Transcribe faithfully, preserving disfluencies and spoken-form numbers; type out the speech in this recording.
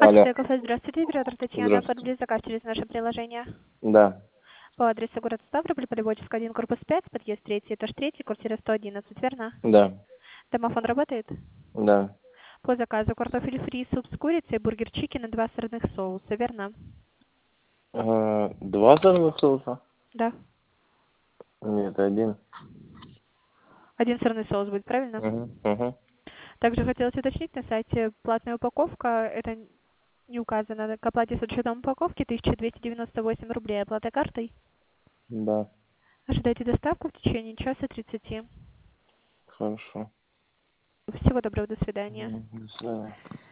Алло, Альфа Кафе, здравствуйте, оператор Татьяна. здравствуйте. Оформили заказ через наше приложение. Да, По адресу город Ставрополь, Полеводческая, один, корпус пять, подъезд третий, этаж третий, квартира сто одиннадцать, верно? да, Домофон работает? да. По заказу картофель фри, суп с курицей, бургер чикен и два сырных соуса, верно? Э, Два сырных соуса? Да. Нет, один. Один сырный соус будет, правильно? Угу, угу. Также хотелось уточнить, на сайте платная упаковка, это не указано, к оплате с учетом упаковки тысяча двести девяносто восемь рублей, оплата картой. Да, Ожидайте доставку в течение часа тридцати. хорошо. Всего доброго, до свидания. Мгм, до свидания.